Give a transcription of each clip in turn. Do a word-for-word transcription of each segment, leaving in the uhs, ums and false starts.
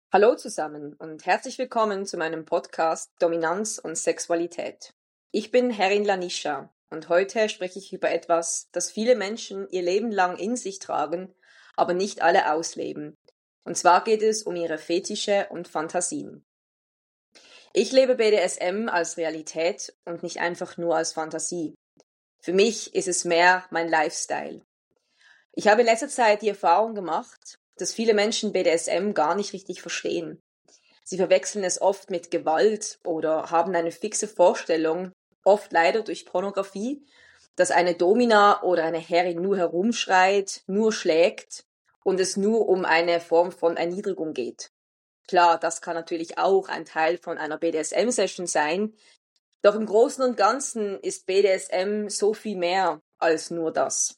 Hallo zusammen und herzlich willkommen zu meinem Podcast Dominanz und Sexualität. Ich bin Herrin Lanisha und heute spreche ich über etwas, das viele Menschen ihr Leben lang in sich tragen, aber nicht alle ausleben. Und zwar geht es um ihre Fetische und Fantasien. Ich lebe B D S M als Realität und nicht einfach nur als Fantasie. Für mich ist es mehr mein Lifestyle. Ich habe in letzter Zeit die Erfahrung gemacht, dass viele Menschen B D S M gar nicht richtig verstehen. Sie verwechseln es oft mit Gewalt oder haben eine fixe Vorstellung, oft leider durch Pornografie, dass eine Domina oder eine Herrin nur herumschreit, nur schlägt und es nur um eine Form von Erniedrigung geht. Klar, das kann natürlich auch ein Teil von einer B D S M-Session sein, doch im Großen und Ganzen ist B D S M so viel mehr als nur das.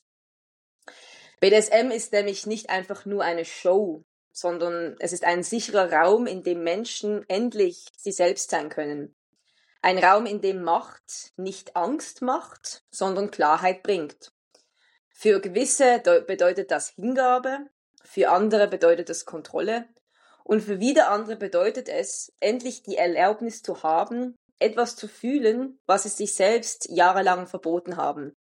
B D S M ist nämlich nicht einfach nur eine Show, sondern es ist ein sicherer Raum, in dem Menschen endlich sie selbst sein können. Ein Raum, in dem Macht nicht Angst macht, sondern Klarheit bringt. Für gewisse bedeutet das Hingabe, für andere bedeutet es Kontrolle und für wieder andere bedeutet es, endlich die Erlaubnis zu haben, etwas zu fühlen, was sie sich selbst jahrelang verboten haben.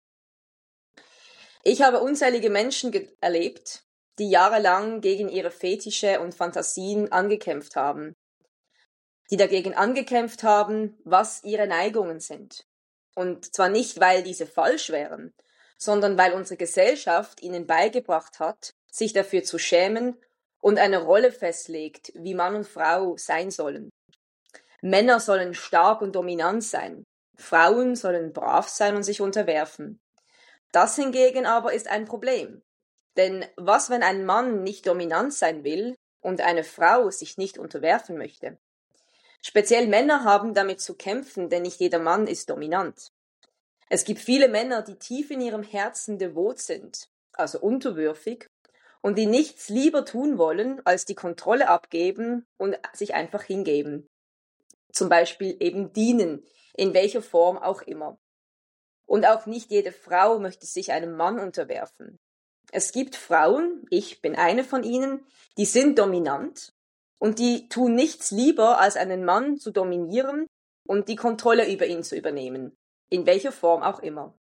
Ich habe unzählige Menschen ge- erlebt, die jahrelang gegen ihre Fetische und Fantasien angekämpft haben. Die dagegen angekämpft haben, was ihre Neigungen sind. Und zwar nicht, weil diese falsch wären, sondern weil unsere Gesellschaft ihnen beigebracht hat, sich dafür zu schämen und eine Rolle festlegt, wie Mann und Frau sein sollen. Männer sollen stark und dominant sein. Frauen sollen brav sein und sich unterwerfen. Das hingegen aber ist ein Problem. Denn was, wenn ein Mann nicht dominant sein will und eine Frau sich nicht unterwerfen möchte? Speziell Männer haben damit zu kämpfen, denn nicht jeder Mann ist dominant. Es gibt viele Männer, die tief in ihrem Herzen devot sind, also unterwürfig, und die nichts lieber tun wollen, als die Kontrolle abgeben und sich einfach hingeben. Zum Beispiel eben dienen, in welcher Form auch immer. Und auch nicht jede Frau möchte sich einem Mann unterwerfen. Es gibt Frauen, ich bin eine von ihnen, die sind dominant und die tun nichts lieber, als einen Mann zu dominieren und die Kontrolle über ihn zu übernehmen, in welcher Form auch immer.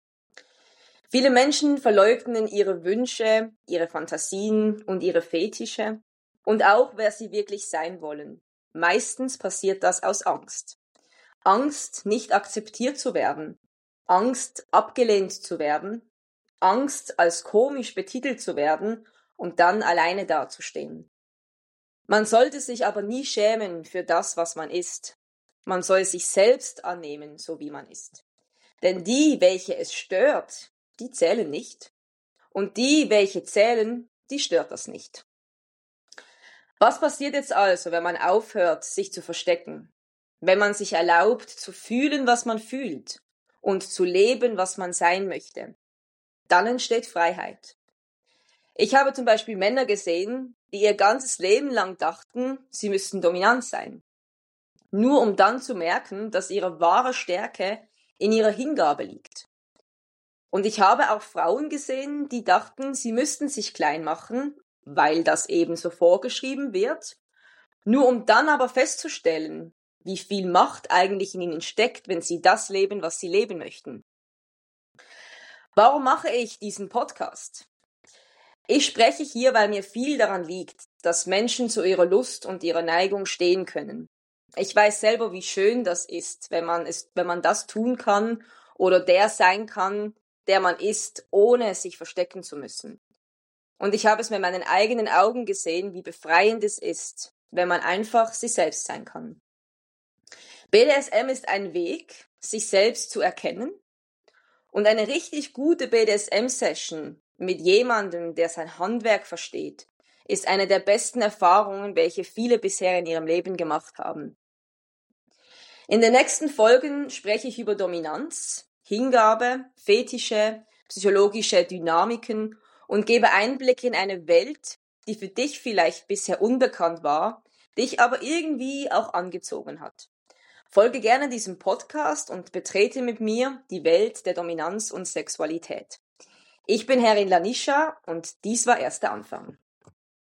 Viele Menschen verleugnen ihre Wünsche, ihre Fantasien und ihre Fetische und auch, wer sie wirklich sein wollen. Meistens passiert das aus Angst. Angst, nicht akzeptiert zu werden. Angst, abgelehnt zu werden, Angst, als komisch betitelt zu werden und dann alleine dazustehen. Man sollte sich aber nie schämen für das, was man ist. Man soll sich selbst annehmen, so wie man ist. Denn die, welche es stört, die zählen nicht. Und die, welche zählen, die stört das nicht. Was passiert jetzt also, wenn man aufhört, sich zu verstecken? Wenn man sich erlaubt, zu fühlen, was man fühlt? Und zu leben, was man sein möchte. Dann entsteht Freiheit. Ich habe zum Beispiel Männer gesehen, die ihr ganzes Leben lang dachten, sie müssten dominant sein. Nur um dann zu merken, dass ihre wahre Stärke in ihrer Hingabe liegt. Und ich habe auch Frauen gesehen, die dachten, sie müssten sich klein machen, weil das eben so vorgeschrieben wird, nur um dann aber festzustellen, wie viel Macht eigentlich in ihnen steckt, wenn sie das leben, was sie leben möchten. Warum mache ich diesen Podcast? Ich spreche hier, weil mir viel daran liegt, dass Menschen zu ihrer Lust und ihrer Neigung stehen können. Ich weiß selber, wie schön das ist, wenn man es, wenn man das tun kann oder der sein kann, der man ist, ohne sich verstecken zu müssen. Und ich habe es mit meinen eigenen Augen gesehen, wie befreiend es ist, wenn man einfach sich selbst sein kann. B D S M ist ein Weg, sich selbst zu erkennen, und eine richtig gute B D S M-Session mit jemandem, der sein Handwerk versteht, ist eine der besten Erfahrungen, welche viele bisher in ihrem Leben gemacht haben. In den nächsten Folgen spreche ich über Dominanz, Hingabe, Fetische, psychologische Dynamiken und gebe Einblick in eine Welt, die für dich vielleicht bisher unbekannt war, dich aber irgendwie auch angezogen hat. Folge gerne diesem Podcast und betrete mit mir die Welt der Dominanz und Sexualität. Ich bin Herrin Lanisha und dies war erst der Anfang.